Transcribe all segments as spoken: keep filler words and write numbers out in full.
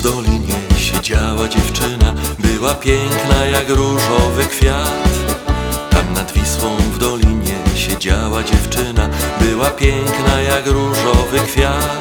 dolinie siedziała dziewczyna, była piękna jak różowy kwiat. Tam nad Wisłą w dolinie siedziała dziewczyna, była piękna jak różowy kwiat.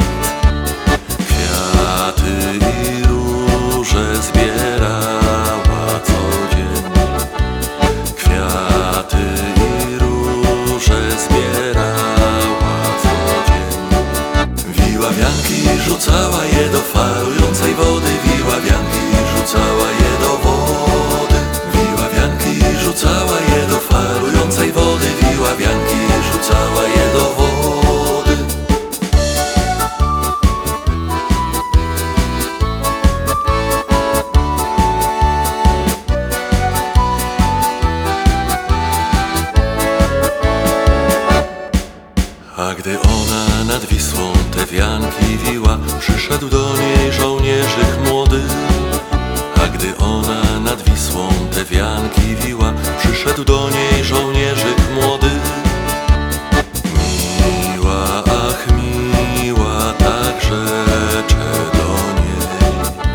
Kwiaty i róże zbierała codziennie, kwiaty i róże zbierała codziennie. Wiła wianki, rzucała je do falującej wody, wiła wianki, rzucała je do wody. Wiła wianki, rzucała je do falującej wody, wiła wianki, rzucała je do wody. A gdy ona nad Wisłą te wianki wiła, przyszedł do niej żołnierzyk młody. A gdy ona nad Wisłą te wianki wiła, przyszedł do niej żołnierzyk młody. Miła, ach miła, tak rzecze do niej.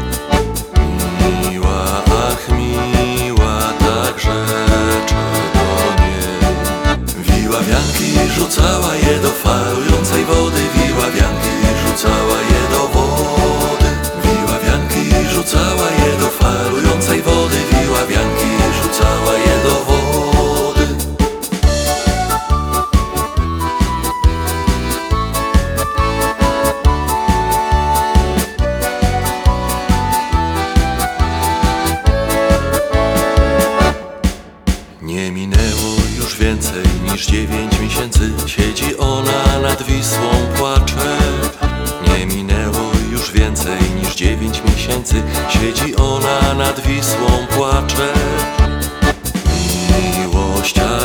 Miła, ach miła, tak rzecze do niej. Wiła wianki, rzucała je do falującej wody, wiła wianki, rzucała je do wody. Wiła wianki, rzucała je do falującej wody, wiła wianki, rzucała je do wody. Nie minęło już więcej niż dziewięć miesięcy, siedzi ona nad Wisłą, płacze. Nie minęło już więcej niż dziewięć miesięcy, siedzi ona nad Wisłą, płacze. Miłość,